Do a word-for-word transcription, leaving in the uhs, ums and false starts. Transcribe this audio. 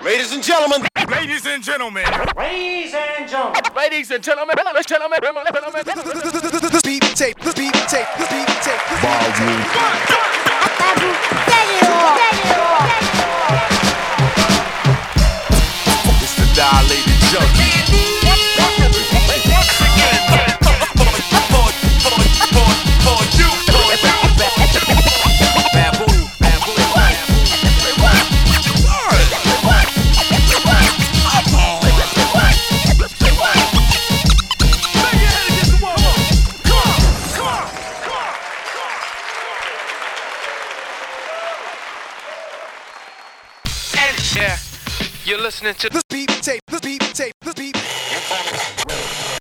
Ladies and gentlemen. Ladies and gentlemen. Ladies and gentlemen. Ladies and gentlemen. Ladies and gentlemen. The beat tape. The beat tape. The beat tape. Volume. It's the dilated junkie. Yeah, you're listening to the beat tape. The beat tape. The beat.